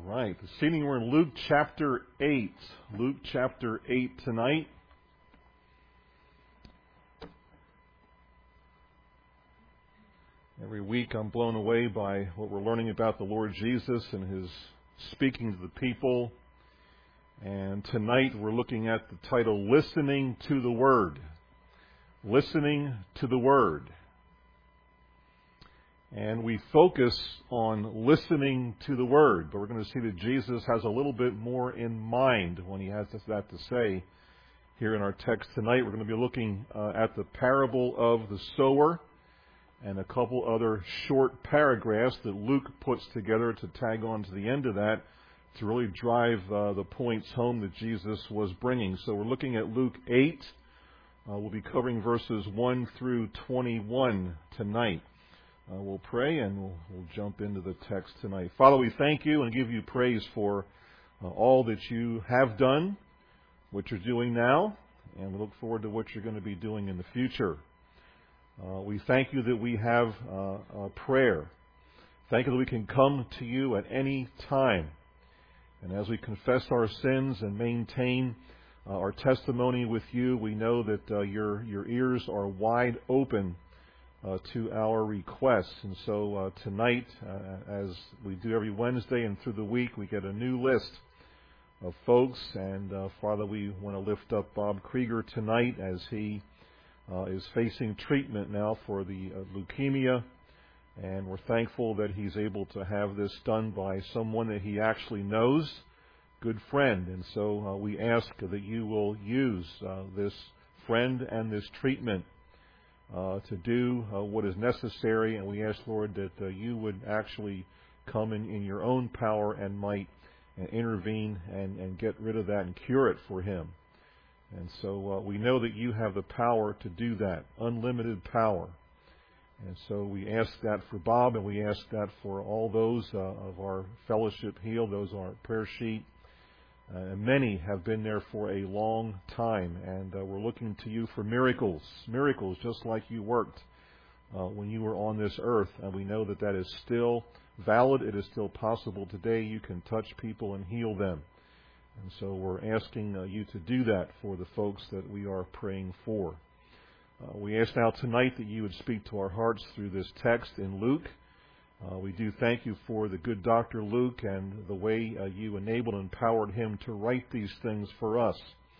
Right. This evening we're in Luke chapter 8. Luke chapter 8 tonight. Every week I'm blown away by what we're learning about the Lord Jesus and His speaking to the people. And tonight we're looking at the title, Listening to the Word. Listening to the Word. And we focus on listening to the Word, but we're going to see that Jesus has a little bit more in mind when He has that to say here in our text tonight. We're going to be looking at the parable of the sower and a couple other short paragraphs that Luke puts together to tag on to the end of that to really drive the points home that Jesus was bringing. So we're looking at Luke 8. We'll be covering verses 1 through 21 tonight. We'll pray and we'll jump into the text tonight. Father, we thank you and give you praise for all that you have done, what you're doing now, and we look forward to what you're going to be doing in the future. We thank you that we have prayer. Thank you that we can come to you at any time. And as we confess our sins and maintain our testimony with you, we know that your ears are wide open to our requests. And so tonight, as we do every Wednesday and through the week, we get a new list of folks. And Father, we want to lift up Bob Krieger tonight as he is facing treatment now for the leukemia. And we're thankful that he's able to have this done by someone that he actually knows, good friend. And so we ask that you will use this friend and this treatment to do what is necessary, and we ask, Lord, that you would actually come in your own power and might and intervene and get rid of that and cure it for him. And so we know that you have the power to do that, unlimited power. And so we ask that for Bob, and we ask that for all those of our fellowship healed, those on our prayer sheet. Many have been there for a long time, and we're looking to you for miracles just like you worked when you were on this earth. And we know that that is still valid. It is still possible today. You can touch people and heal them. And so we're asking you to do that for the folks that we are praying for. We ask now tonight that you would speak to our hearts through this text in Luke. We do thank you for the good Dr. Luke and the way you enabled and empowered him to write these things for us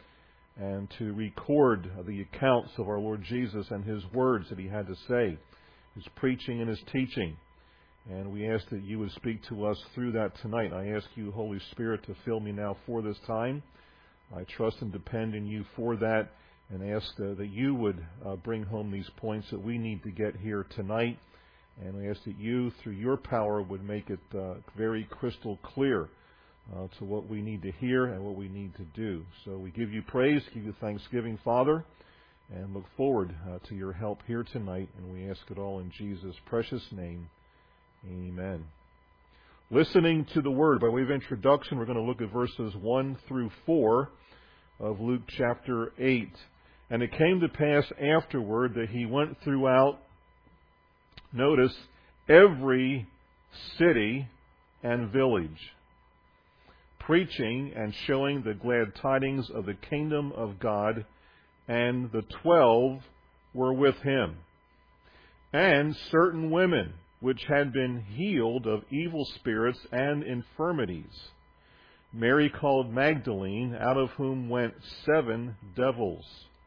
and to record the accounts of our Lord Jesus and his words that he had to say, his preaching and his teaching. And we ask that you would speak to us through that tonight. I ask you, Holy Spirit, to fill me now for this time. I trust and depend in you for that, and ask that you would bring home these points that we need to get here tonight. And we ask that you, through your power, would make it very crystal clear to what we need to hear and what we need to do. So we give you praise, give you thanksgiving, Father, and look forward to your help here tonight. And we ask it all in Jesus' precious name. Amen. Listening to the Word. By way of introduction, we're going to look at verses 1 through 4 of Luke chapter 8. And it came to pass afterward that he went throughout, notice, every city and village, preaching and showing the glad tidings of the kingdom of God, and the 12 were with him. And certain women, which had been healed of evil spirits and infirmities, Mary called Magdalene, out of whom went 7 devils,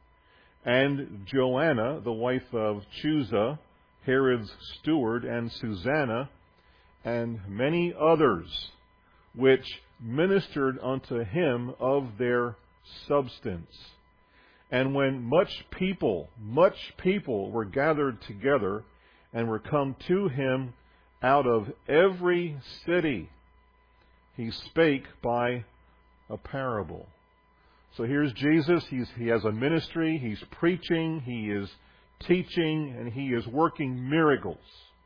and Joanna, the wife of Chuza, Herod's steward, and Susanna, and many others, which ministered unto him of their substance. And when much people were gathered together, and were come to him out of every city, he spake by a parable. So here's Jesus. He has a ministry. He's preaching. He is teaching, and he is working miracles.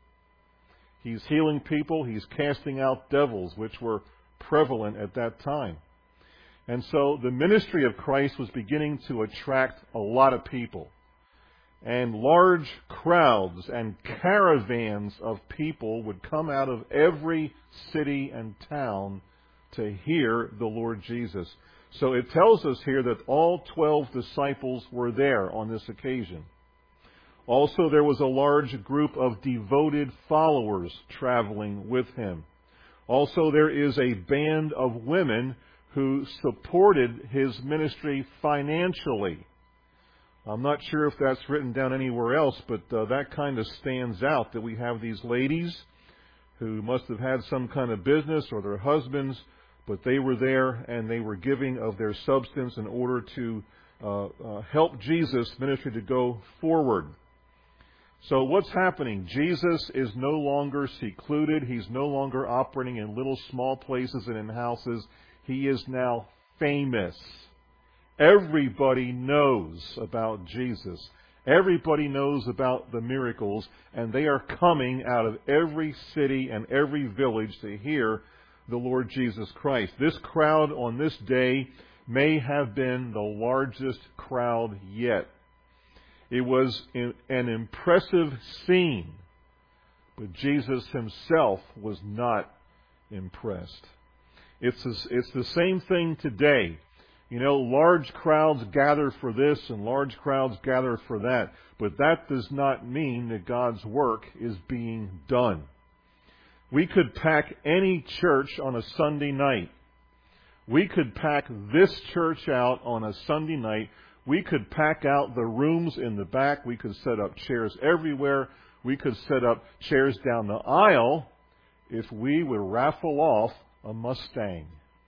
He's healing people. He's casting out devils, which were prevalent at that time. And so the ministry of Christ was beginning to attract a lot of people. And large crowds and caravans of people would come out of every city and town to hear the Lord Jesus. So it tells us here that all 12 disciples were there on this occasion. Also, there was a large group of devoted followers traveling with him. Also, there is a band of women who supported his ministry financially. I'm not sure if that's written down anywhere else, but that kind of stands out, that we have these ladies who must have had some kind of business, or their husbands, but they were there and they were giving of their substance in order to help Jesus' ministry to go forward. So what's happening? Jesus is no longer secluded. He's no longer operating in little small places and in houses. He is now famous. Everybody knows about Jesus. Everybody knows about the miracles, and they are coming out of every city and every village to hear the Lord Jesus Christ. This crowd on this day may have been the largest crowd yet. It was an impressive scene, but Jesus himself was not impressed. It's the same thing today. You know, large crowds gather for this and large crowds gather for that, but that does not mean that God's work is being done. We could pack any church on a Sunday night. We could pack this church out on a Sunday night. We could pack out the rooms in the back. We could set up chairs everywhere. We could set up chairs down the aisle if we would raffle off a Mustang.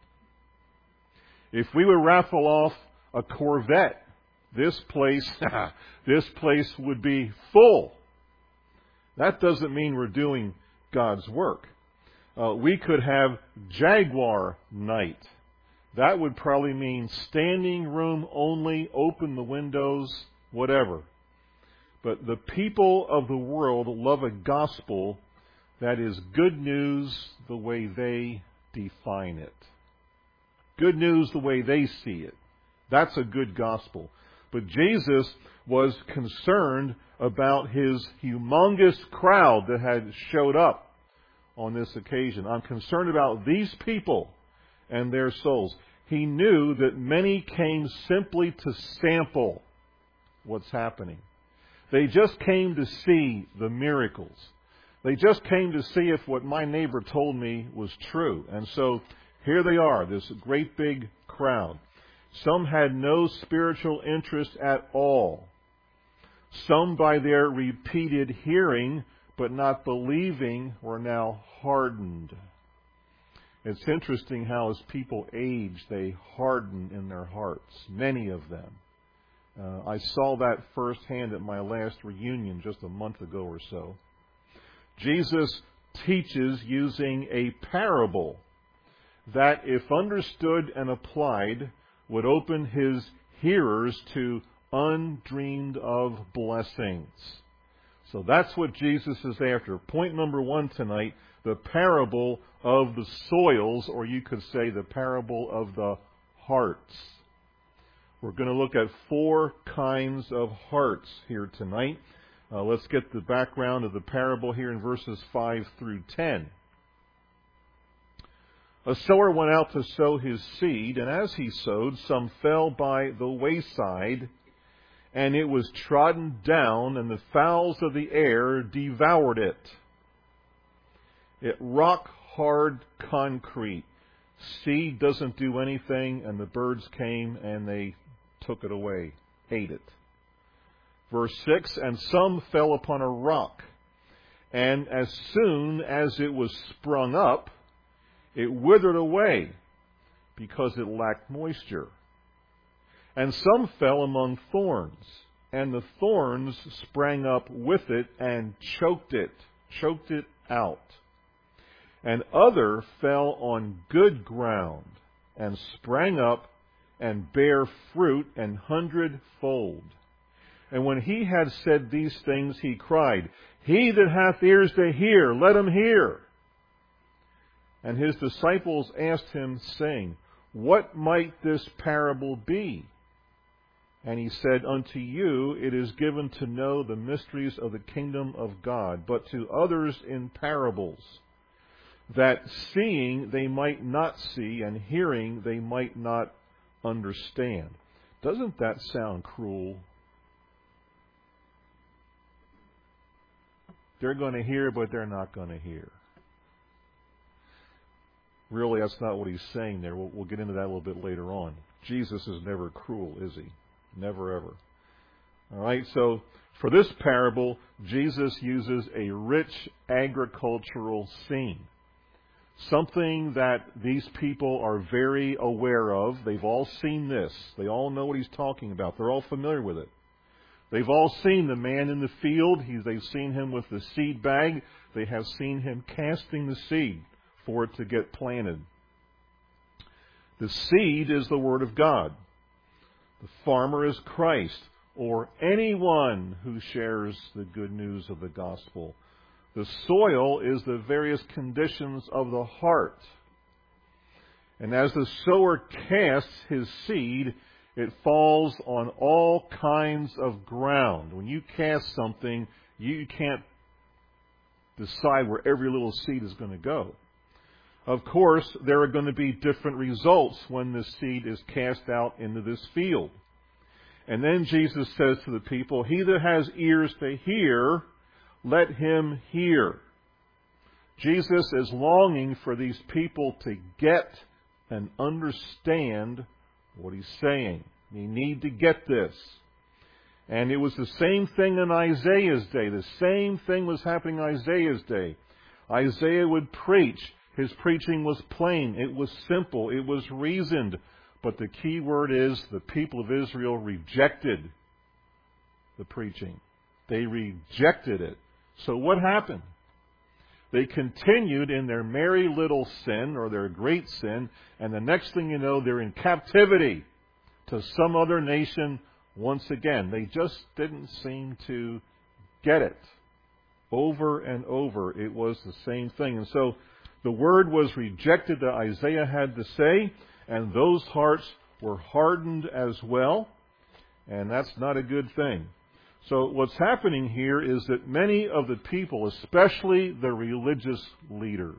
If we would raffle off a Corvette, this place would be full. That doesn't mean we're doing God's work. We could have Jaguar night. That would probably mean standing room only, open the windows, whatever. But the people of the world love a gospel that is good news the way they define it. Good news the way they see it. That's a good gospel. But Jesus was concerned about his humongous crowd that had showed up on this occasion. I'm concerned about these people and their souls. He knew that many came simply to sample what's happening. They just came to see the miracles. They just came to see if what my neighbor told me was true. And so here they are, this great big crowd. Some had no spiritual interest at all. Some, by their repeated hearing but not believing, were now hardened. It's interesting how as people age, they harden in their hearts, many of them. I saw that firsthand at my last reunion just a month ago or so. Jesus teaches using a parable that, if understood and applied, would open his hearers to undreamed of blessings. So that's what Jesus is after. Point number 1 tonight, the parable of the soils, or you could say the parable of the hearts. We're going to look at 4 kinds of hearts here tonight. Let's get the background of the parable here in verses 5 through 10. A sower went out to sow his seed, and as he sowed, some fell by the wayside, and it was trodden down, and the fowls of the air devoured it. It rock-hard concrete. Seed doesn't do anything, and the birds came and they took it away, ate it. Verse 6, and some fell upon a rock, and as soon as it was sprung up, it withered away because it lacked moisture. And some fell among thorns, and the thorns sprang up with it and choked it out. And other fell on good ground, and sprang up, and bare fruit 100-fold. And when he had said these things, he cried, He that hath ears to hear, let him hear. And his disciples asked him, saying, What might this parable be? And he said, Unto you it is given to know the mysteries of the kingdom of God, but to others in parables, that seeing they might not see, and hearing they might not understand. Doesn't that sound cruel? They're going to hear, but they're not going to hear. Really, that's not what he's saying there. We'll get into that a little bit later on. Jesus is never cruel, is he? Never, ever. All right, so for this parable, Jesus uses a rich agricultural scene. Something that these people are very aware of. They've all seen this. They all know what he's talking about. They're all familiar with it. They've all seen the man in the field. They've seen him with the seed bag. They have seen him casting the seed for it to get planted. The seed is the Word of God. The farmer is Christ, or anyone who shares the good news of the gospel. The soil is the various conditions of the heart. And as the sower casts his seed, it falls on all kinds of ground. When you cast something, you can't decide where every little seed is going to go. Of course, there are going to be different results when the seed is cast out into this field. And then Jesus says to the people, "He that has ears to hear, let him hear." Jesus is longing for these people to get and understand what he's saying. They need to get this. And it was the same thing in Isaiah's day. The same thing was happening in Isaiah's day. Isaiah would preach. His preaching was plain. It was simple. It was reasoned. But the key word is the people of Israel rejected the preaching. They rejected it. So what happened? They continued in their merry little sin, or their great sin, and the next thing you know, they're in captivity to some other nation once again. They just didn't seem to get it. Over and over, it was the same thing. And so the word was rejected that Isaiah had to say, and those hearts were hardened as well, and that's not a good thing. So what's happening here is that many of the people, especially the religious leaders,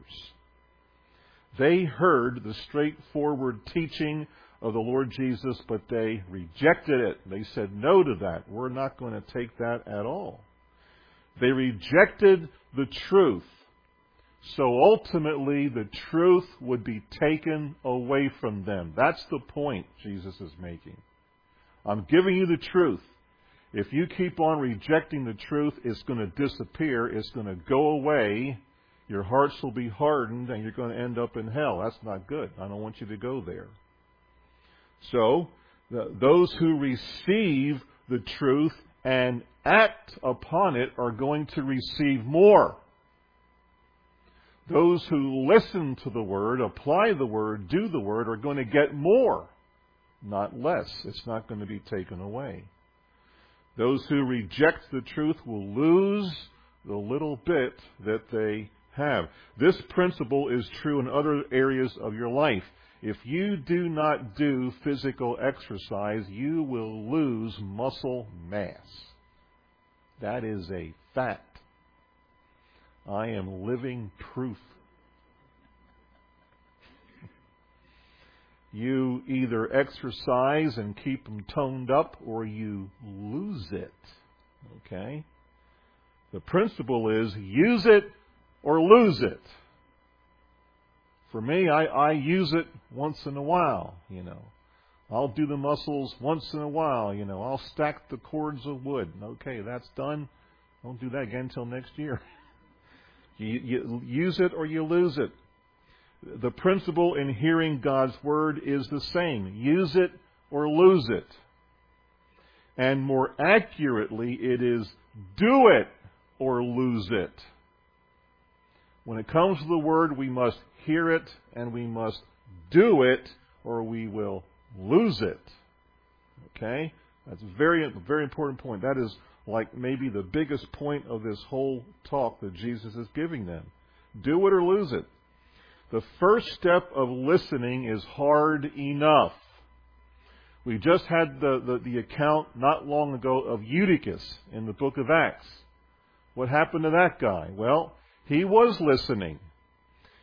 they heard the straightforward teaching of the Lord Jesus, but they rejected it. They said no to that. We're not going to take that at all. They rejected the truth. So ultimately, the truth would be taken away from them. That's the point Jesus is making. I'm giving you the truth. If you keep on rejecting the truth, it's going to disappear. It's going to go away. Your hearts will be hardened, and you're going to end up in hell. That's not good. I don't want you to go there. So, those who receive the truth and act upon it are going to receive more. Those who listen to the Word, apply the Word, do the Word, are going to get more, not less. It's not going to be taken away. Those who reject the truth will lose the little bit that they have. This principle is true in other areas of your life. If you do not do physical exercise, you will lose muscle mass. That is a fact. I am living proof. You either exercise and keep them toned up, or you lose it. Okay? The principle is use it or lose it. For me, I use it once in a while, I'll do the muscles once in a while, I'll stack the cords of wood. Okay, that's done. Don't do that again until next year. You use it or you lose it. The principle in hearing God's Word is the same. Use it or lose it. And more accurately, it is do it or lose it. When it comes to the Word, we must hear it and we must do it, or we will lose it. Okay? That's a very, very important point. That is like maybe the biggest point of this whole talk that Jesus is giving them. Do it or lose it. The first step of listening is hard enough. We just had the account not long ago of Eutychus in the book of Acts. What happened to that guy? Well, he was listening.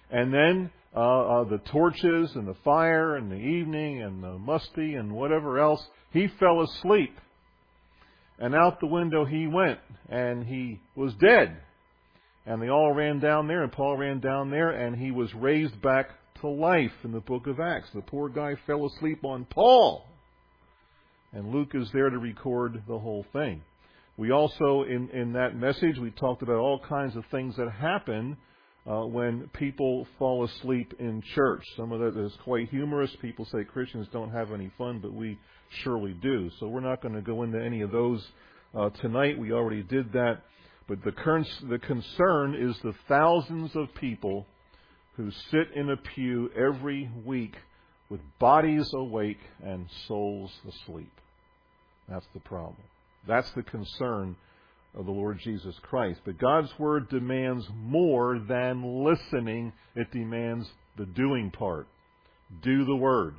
And then the torches and the fire and the evening and the musty and whatever else, he fell asleep. And out the window he went, and he was dead. And they all ran down there, and Paul ran down there, and he was raised back to life in the book of Acts. The poor guy fell asleep on Paul. And Luke is there to record the whole thing. We also, in that message, we talked about all kinds of things that happen when people fall asleep in church. Some of that is quite humorous. People say Christians don't have any fun, but we surely do. So we're not going to go into any of those tonight. We already did that. But the concern is the thousands of people who sit in a pew every week with bodies awake and souls asleep. That's the problem. That's the concern of the Lord Jesus Christ. But God's Word demands more than listening. It demands the doing part. Do the Word.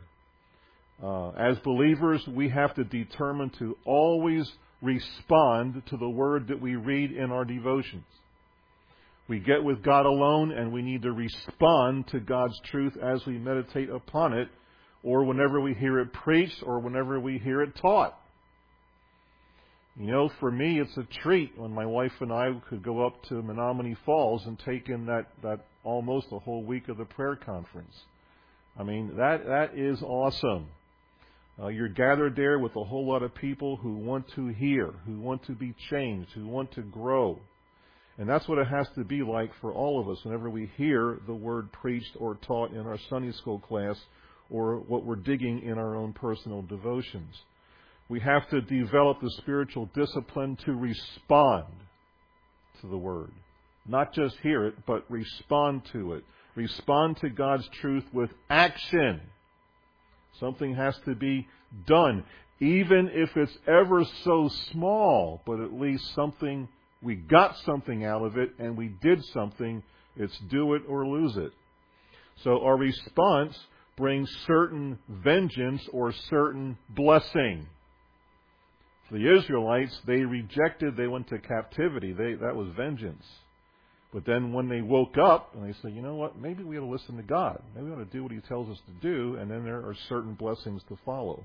As believers, we have to determine to always respond to the Word that we read in our devotions. We get with God alone, and we need to respond to God's truth as we meditate upon it, or whenever we hear it preached, or whenever we hear it taught. You know, for me, it's a treat when my wife and I could go up to Menominee Falls and take in that almost a whole week of the prayer conference. I mean, that is awesome. You're gathered there with a whole lot of people who want to hear, who want to be changed, who want to grow. And that's what it has to be like for all of us whenever we hear the Word preached or taught in our Sunday school class or what we're digging in our own personal devotions. We have to develop the spiritual discipline to respond to the Word. Not just hear it, but respond to it. Respond to God's truth with action. Something has to be done, even if it's ever so small, but at least something, we got something out of it and we did something. It's do it or lose it. So our response brings certain vengeance or certain blessing. For the Israelites, they rejected, they went to captivity. That was vengeance. But then when they woke up and they said, you know what, maybe we ought to listen to God. Maybe we ought to do what He tells us to do, and then there are certain blessings to follow.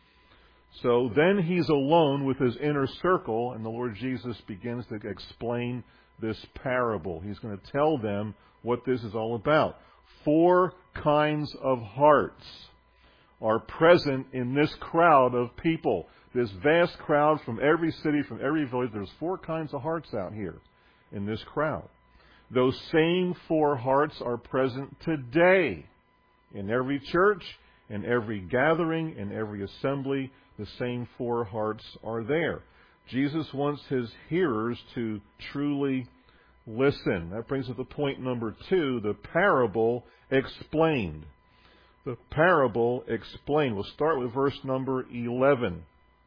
So then He's alone with His inner circle, and the Lord Jesus begins to explain this parable. He's going to tell them what this is all about. 4 kinds of hearts are present in this crowd of people. This vast crowd from every city, from every village. There's 4 kinds of hearts out here in this crowd. Those same 4 hearts are present today in every church, in every gathering, in every assembly. The same 4 hearts are there. Jesus wants His hearers to truly listen. That brings us to point number 2, the parable explained. The parable explained. We'll start with verse number 11.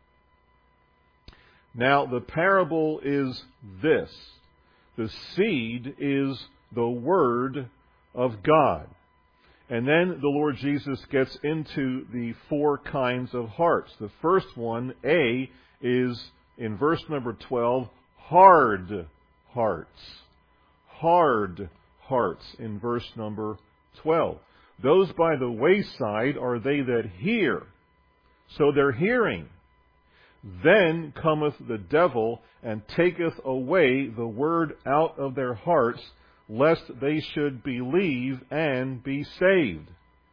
Now, the parable is this. The seed is the Word of God. And then the Lord Jesus gets into the 4 kinds of hearts. The first one, A, is in verse number 12, hard hearts. Hard hearts in verse number 12. Those by the wayside are they that hear. So they're hearing. Then cometh the devil and taketh away the word out of their hearts, lest they should believe and be saved.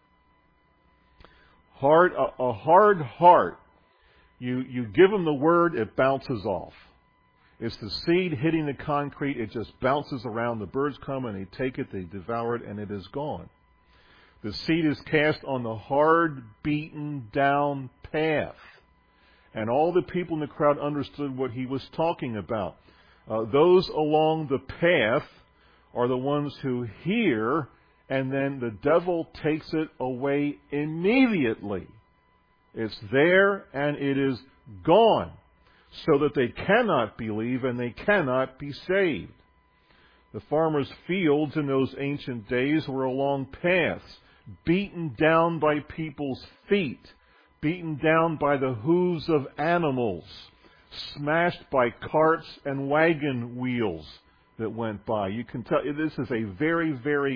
A hard heart. You give them the word, it bounces off. It's the seed hitting the concrete, it just bounces around. The birds come and they take it, they devour it, and it is gone. The seed is cast on the hard, beaten down path. And all the people in the crowd understood what he was talking about. Those along the path are the ones who hear, and then the devil takes it away immediately. It's there and it is gone, so that they cannot believe and they cannot be saved. The farmers' fields in those ancient days were along paths, beaten down by people's feet, beaten down by the hooves of animals, smashed by carts and wagon wheels that went by. You can tell this is a very, very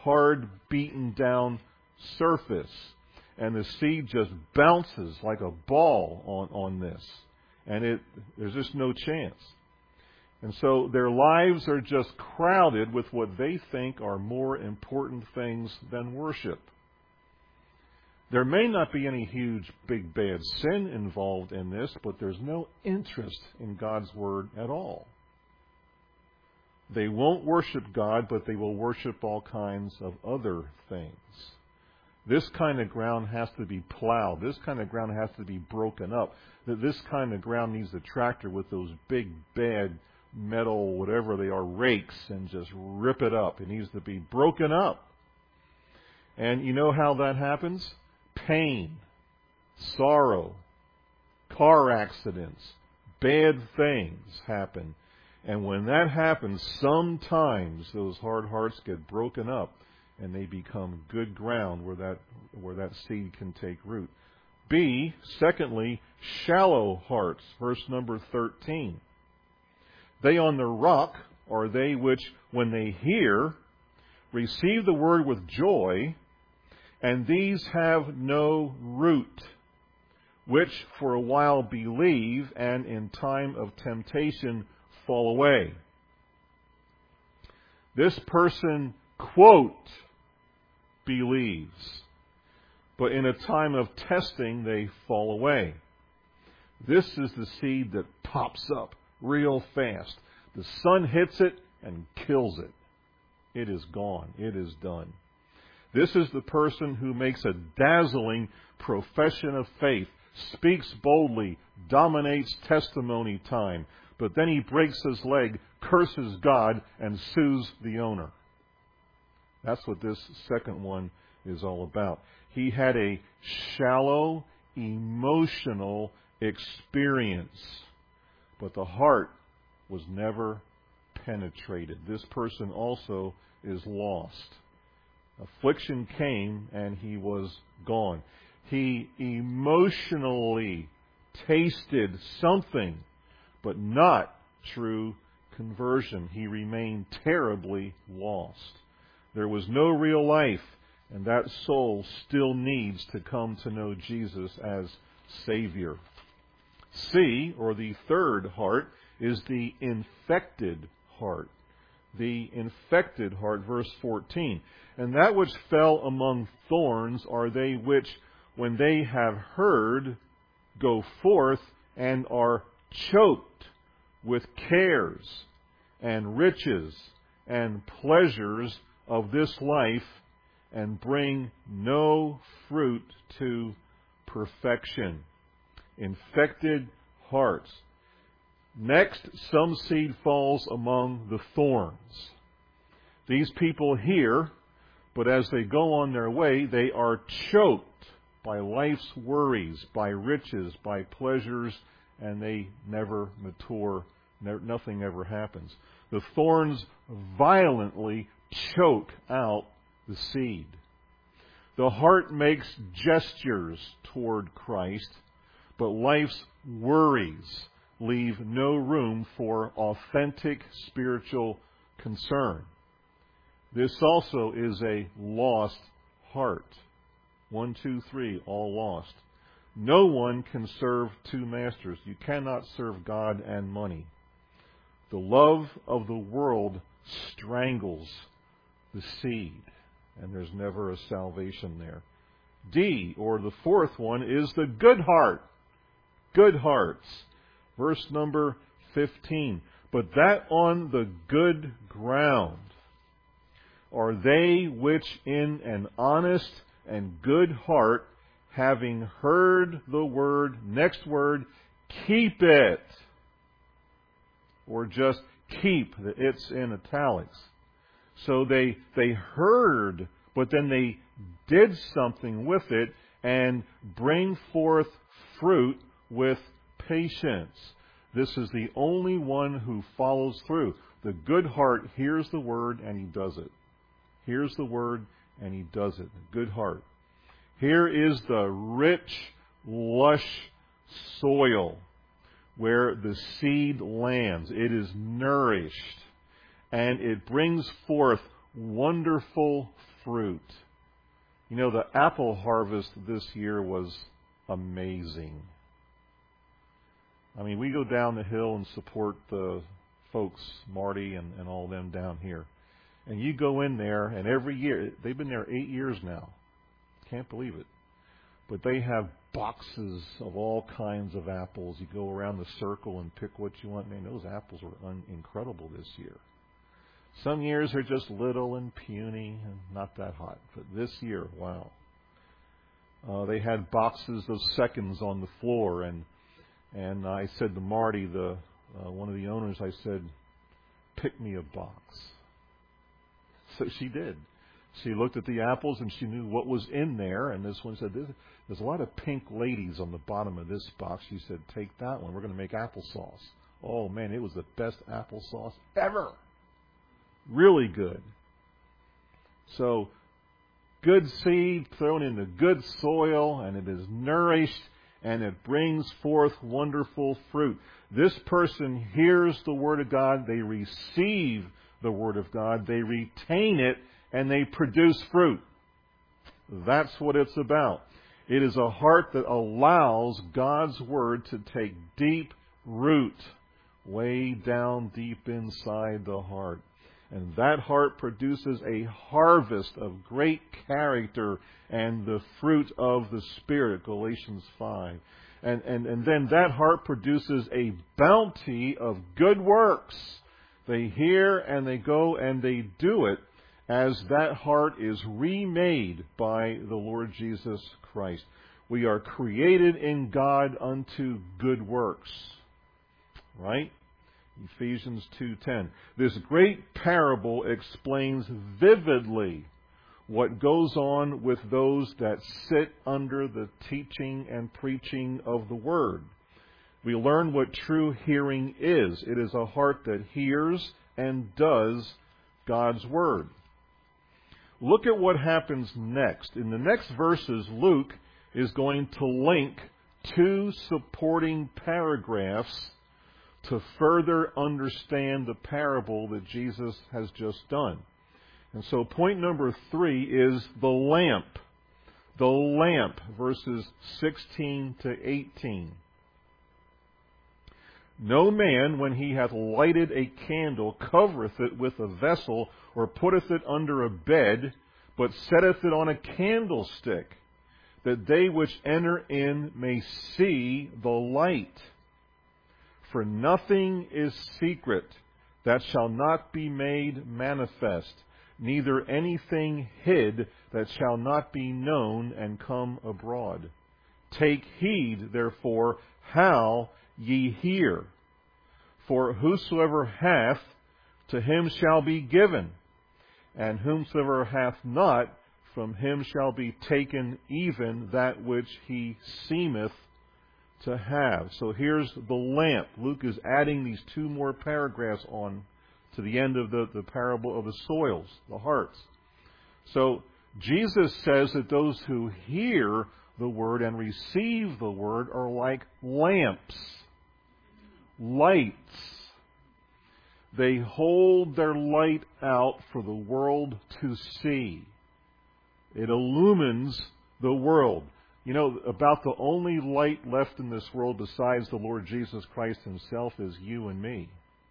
hard, beaten down surface. And the seed just bounces like a ball on this. And there's just no chance. And so their lives are just crowded with what they think are more important things than worship. There may not be any huge, big, bad sin involved in this, but there's no interest in God's Word at all. They won't worship God, but they will worship all kinds of other things. This kind of ground has to be plowed. This kind of ground has to be broken up. This kind of ground needs a tractor with those big, bad metal, whatever they are, rakes, and just rip it up. It needs to be broken up. And you know how that happens? Pain, sorrow, car accidents, bad things happen. And when that happens, sometimes those hard hearts get broken up and they become good ground where that seed can take root. Secondly, shallow hearts. Verse number 13. They on the rock are they which, when they hear, receive the word with joy, and these have no root, which for a while believe, and in time of temptation fall away. This person, quote, believes, but in a time of testing they fall away. This is the seed that pops up real fast. The sun hits it and kills it. It is gone. It is done. This is the person who makes a dazzling profession of faith, speaks boldly, dominates testimony time, but then he breaks his leg, curses God, and sues the owner. That's what this second one is all about. He had a shallow, emotional experience, but the heart was never penetrated. This person also is lost. Affliction came and he was gone. He emotionally tasted something, but not true conversion. He remained terribly lost. There was no real life, and that soul still needs to come to know Jesus as Savior. Or the third heart, is the infected heart. The infected heart, verse 14. And that which fell among thorns are they which, when they have heard, go forth and are choked with cares and riches and pleasures of this life, and bring no fruit to perfection. Infected hearts. Next, some seed falls among the thorns. These people hear, but as they go on their way, they are choked by life's worries, by riches, by pleasures, and they never mature. Nothing ever happens. The thorns violently choke out the seed. The heart makes gestures toward Christ, but life's worries leave no room for authentic spiritual concern. This also is a lost heart. 1, 2, 3, all lost. No one can serve two masters. You cannot serve God and money. The love of the world strangles the seed, and there's never a salvation there. Or the fourth one, is the good heart. Good hearts. Verse number 15. But that on the good ground are they which in an honest and good heart, having heard the word, next word, keep it. Or just keep, it's in italics. So they heard, but then they did something with it and bring forth fruit with patience. This is the only one who follows through. The good heart hears the word and he does it. Hears the word and he does it. Good heart. Here is the rich, lush soil where the seed lands. It is nourished and it brings forth wonderful fruit. You know, the apple harvest this year was amazing. I mean, we go down the hill and support the folks, Marty and all them down here. And you go in there, and every year, they've been there 8 years now. Can't believe it. But they have boxes of all kinds of apples. You go around the circle and pick what you want. Man, those apples were incredible this year. Some years are just little and puny and not that hot. But this year, wow. They had boxes of seconds on the floor. And I said to Marty, one of the owners, I said, pick me a box. So she did. She looked at the apples and she knew what was in there. And this one said, there's a lot of pink ladies on the bottom of this box. She said, take that one. We're going to make applesauce. Oh, man, it was the best applesauce ever. Really good. So, good seed thrown into good soil, and it is nourished, and it brings forth wonderful fruit. This person hears the Word of God. They receive the Word of God. They retain it, and they produce fruit. That's what it's about. It is a heart that allows God's Word to take deep root, way down deep inside the heart. And that heart produces a harvest of great character and the fruit of the Spirit, Galatians 5. And then that heart produces a bounty of good works. They hear and they go and they do it as that heart is remade by the Lord Jesus Christ. We are created in God unto good works. Right? Ephesians 2:10. This great parable explains vividly what goes on with those that sit under the teaching and preaching of the Word. We learn what true hearing is. It is a heart that hears and does God's Word. Look at what happens next. In the next verses, Luke is going to link two supporting paragraphs to further understand the parable that Jesus has just done. And so point number 3 is the lamp. The lamp, verses 16 to 18. No man, when he hath lighted a candle, covereth it with a vessel, or putteth it under a bed, but setteth it on a candlestick, that they which enter in may see the light. For nothing is secret that shall not be made manifest, neither anything hid that shall not be known and come abroad. Take heed, therefore, how ye hear. For whosoever hath, to him shall be given, and whomsoever hath not, from him shall be taken even that which he seemeth to have. So here's the lamp. Luke is adding these 2 more paragraphs on to the end of the parable of the soils, the hearts. So Jesus says that those who hear the Word and receive the Word are like lamps, lights. They hold their light out for the world to see. It illumines the world. You know, about the only light left in this world besides the Lord Jesus Christ Himself is you and me.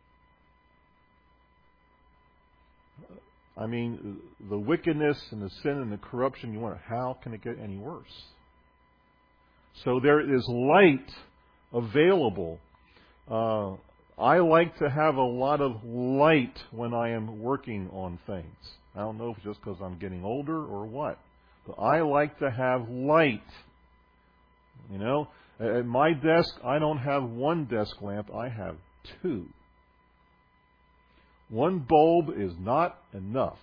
I mean, the wickedness and the sin and the corruption, you wonder, how can it get any worse? So there is light available. I like to have a lot of light when I am working on things. I don't know if it's just because I'm getting older or what. But I like to have light. You know, at my desk, I don't have 1 desk lamp, I have 2. 1 bulb is not enough.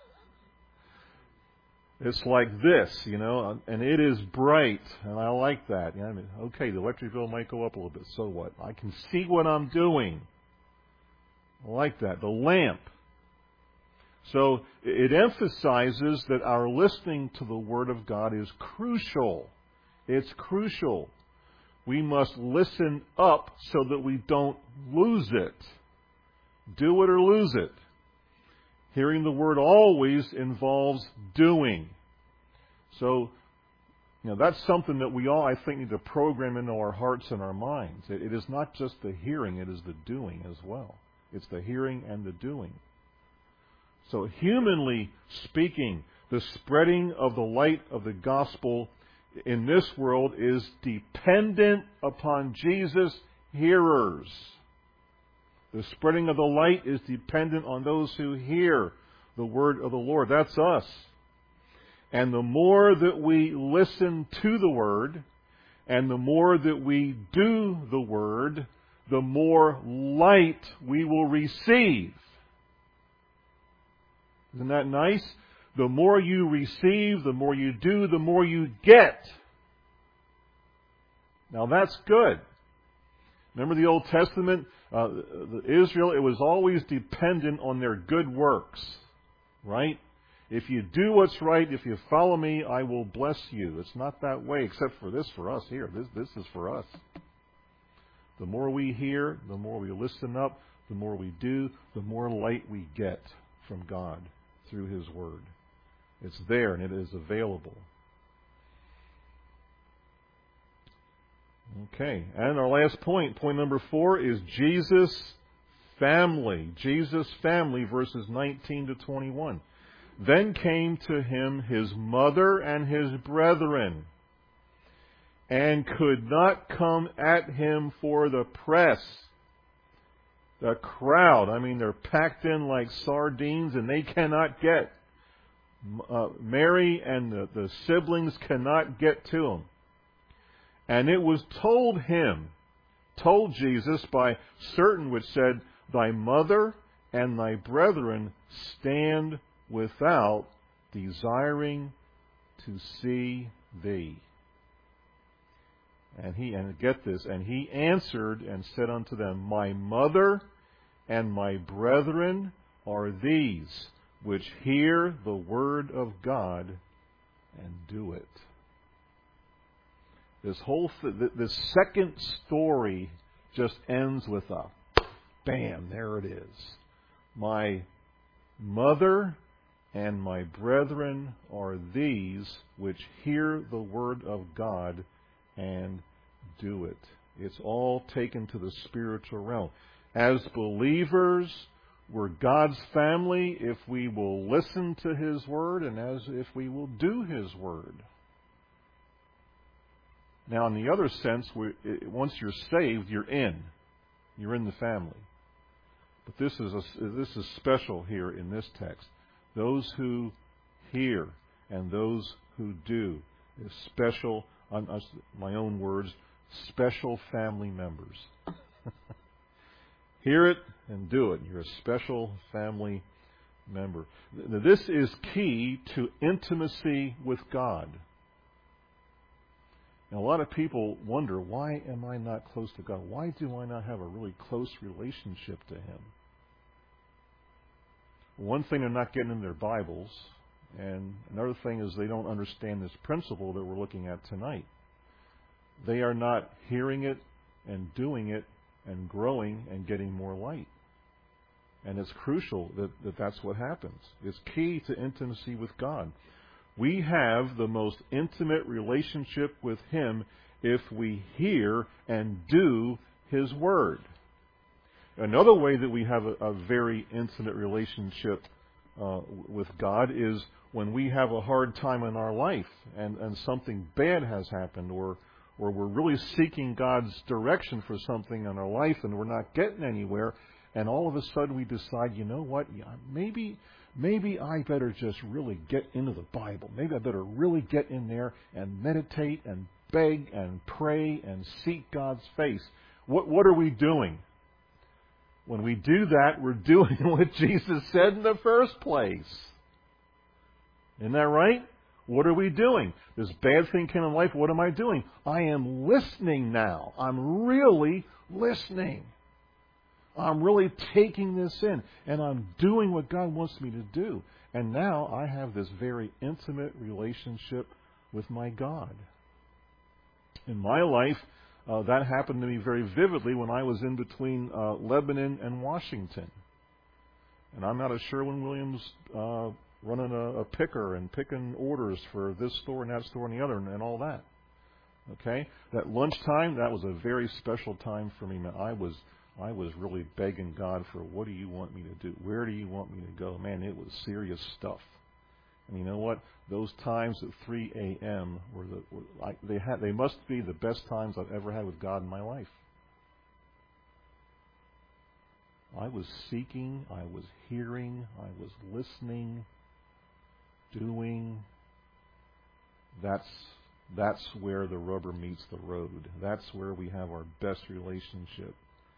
It's like this, you know, and it is bright, and I like that. You know, I mean, okay, the electric bill might go up a little bit, so what? I can see what I'm doing. I like that. The lamp. So it emphasizes that our listening to the Word of God is crucial. It's crucial. We must listen up so that we don't lose it. Do it or lose it. Hearing the Word always involves doing. So, that's something that we all, I think, need to program into our hearts and our minds. It is not just the hearing, it is the doing as well. It's the hearing and the doing. So, humanly speaking, the spreading of the light of the gospel in this world is dependent upon Jesus' hearers. The spreading of the light is dependent on those who hear the word of the Lord. That's us. And the more that we listen to the Word, and the more that we do the Word, the more light we will receive. Isn't that nice? The more you receive, the more you do, the more you get. Now that's good. Remember the Old Testament? Israel, it was always dependent on their good works. Right? If you do what's right, if you follow me, I will bless you. It's not that way, except for this for us here. This is for us. The more we hear, the more we listen up, the more we do, the more light we get from God through His Word. It's there and it is available. Okay, and our last point number 4, is Jesus' family. Jesus' family, verses 19 to 21. Then came to him his mother and his brethren, and could not come at him for the press. The crowd, they're packed in like sardines, and they cannot get. Mary and the siblings cannot get to him. And it was told Jesus by certain which said, Thy mother and thy brethren stand without, desiring to see thee. And get this, and he answered and said unto them, My mother and my brethren are these, which hear the word of God and do it. This second story just ends with a bam, there it is. My mother and my brethren are these which hear the word of God and do it. It's all taken to the spiritual realm. As believers, we're God's family if we will listen to His Word and if we will do His Word. Now, in the other sense, once you're saved, you're in. You're in the family. But this is special here in this text. Those who hear and those who do is special, my own words, special family members. Hear it and do it. You're a special family member. Now, this is key to intimacy with God. Now, a lot of people wonder, why am I not close to God? Why do I not have a really close relationship to Him? One thing, they're not getting in their Bibles, and another thing is they don't understand this principle that we're looking at tonight. They are not hearing it and doing it and growing and getting more light. And it's crucial that that's what happens. It's key to intimacy with God. We have the most intimate relationship with Him if we hear and do His Word. Another way that we have a very intimate relationship with God is when we have a hard time in our life and something bad has happened, or we're really seeking God's direction for something in our life and we're not getting anywhere, and all of a sudden we decide, you know what, maybe I better just really get into the Bible. Maybe I better really get in there and meditate and beg and pray and seek God's face. What are we doing? When we do that, we're doing what Jesus said in the first place. Isn't that right? What are we doing? This bad thing came in life. What am I doing? I am listening now. I'm really listening. I'm really taking this in. And I'm doing what God wants me to do. And now I have this very intimate relationship with my God. In my life, that happened to me very vividly when I was in between Lebanon and Washington. And I'm not a Sherwin-Williams running a picker and picking orders for this store and that store and the other and all that. Okay? That lunchtime, that was a very special time for me, man. I was really begging God for, what do you want me to do? Where do you want me to go? Man, it was serious stuff. And you know what? Those times at 3 a.m. they must be the best times I've ever had with God in my life. I was seeking, I was hearing, I was listening, doing. That's where the rubber meets the road. That's where we have our best relationship.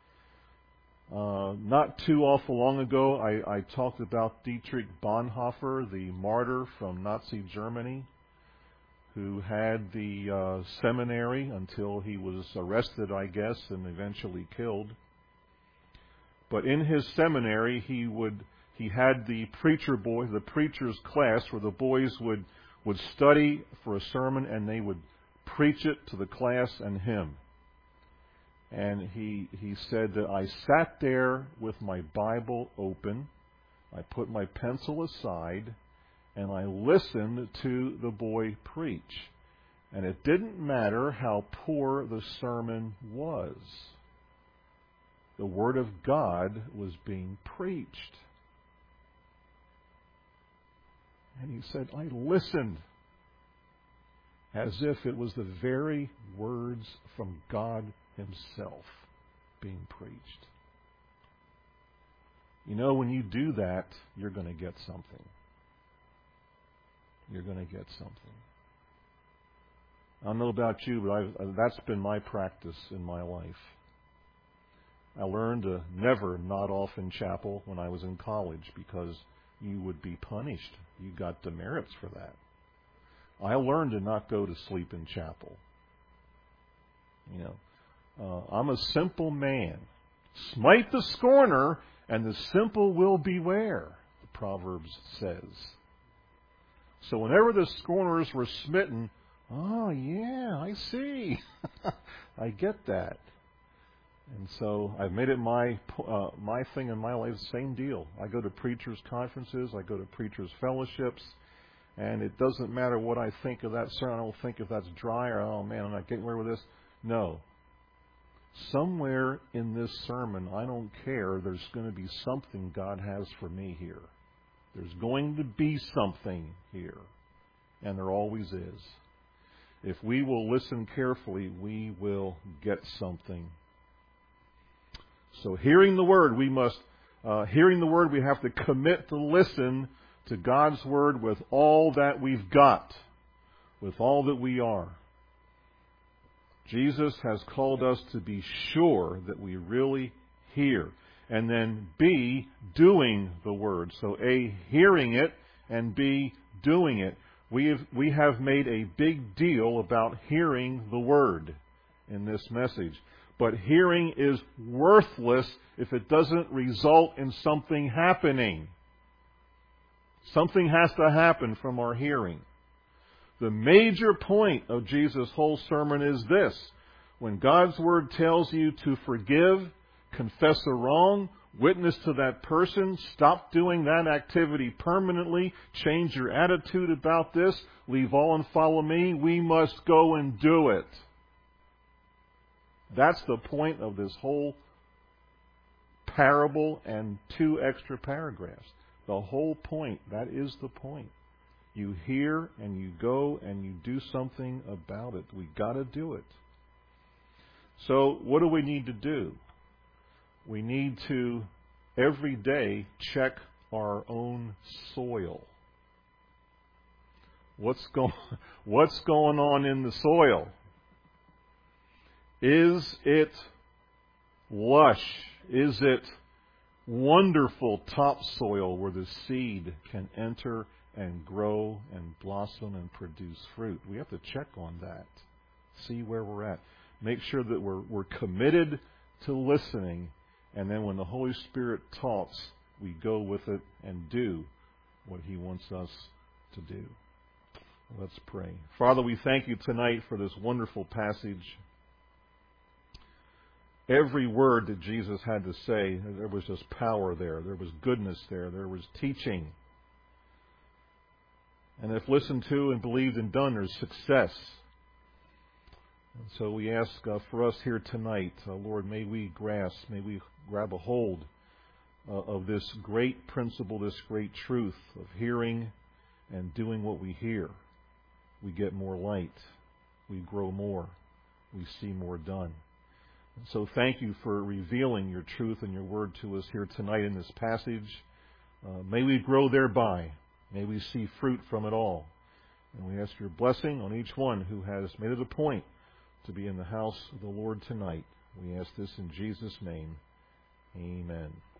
Not too awful long ago, I talked about Dietrich Bonhoeffer, the martyr from Nazi Germany, who had the seminary until he was arrested, I guess, and eventually killed. But in his seminary, he had the preacher's class, where the boys would study for a sermon and they would preach it to the class and him. And he said that I sat there with my Bible open, I put my pencil aside, and I listened to the boy preach. And it didn't matter how poor the sermon was. The Word of God was being preached. And he said, I listened as if it was the very words from God Himself being preached. You know, when you do that, you're going to get something. You're going to get something. I don't know about you, but that's been my practice in my life. I learned to never nod off in chapel when I was in college because you would be punished. You got demerits for that. I learned to not go to sleep in chapel. You know, I'm a simple man. Smite the scorner, and the simple will beware, the Proverbs says. So whenever the scorners were smitten, oh yeah, I see. I get that. And so I've made it my thing in my life, same deal. I go to preachers' conferences, I go to preachers' fellowships, and it doesn't matter what I think of that sermon. I don't think if that's dry or, oh man, I'm not getting away with this. No. Somewhere in this sermon, I don't care, there's going to be something God has for me here. There's going to be something here. And there always is. If we will listen carefully, we will get something. So hearing the Word, we have to commit to listen to God's Word with all that we've got, with all that we are. Jesus has called us to be sure that we really hear, and then B, doing the Word. So A, hearing it, and B, doing it. We have made a big deal about hearing the Word in this message. But hearing is worthless if it doesn't result in something happening. Something has to happen from our hearing. The major point of Jesus' whole sermon is this. When God's Word tells you to forgive, confess a wrong, witness to that person, stop doing that activity permanently, change your attitude about this, leave all and follow me, we must go and do it. That's the point of this whole parable and 2 extra paragraphs. The whole point, that is the point. You hear and you go and you do something about it. We got to do it. So what do we need to do? We need to every day check our own soil. What's going on in the soil? Is it lush? Is it wonderful topsoil where the seed can enter and grow and blossom and produce fruit? We have to check on that. See where we're at. Make sure that we're committed to listening, and then when the Holy Spirit talks, we go with it and do what He wants us to do. Let's pray. Father, we thank You tonight for this wonderful passage. every word that Jesus had to say, there was just power there. There was goodness there. There was teaching. And if listened to and believed and done, there's success. And so we ask for us here tonight, Lord, may we grab a hold of this great principle, this great truth of hearing and doing what we hear. We get more light. We grow more. We see more done. And so thank you for revealing your truth and your word to us here tonight in this passage. May we grow thereby. May we see fruit from it all. And we ask your blessing on each one who has made it a point to be in the house of the Lord tonight. We ask this in Jesus' name. Amen.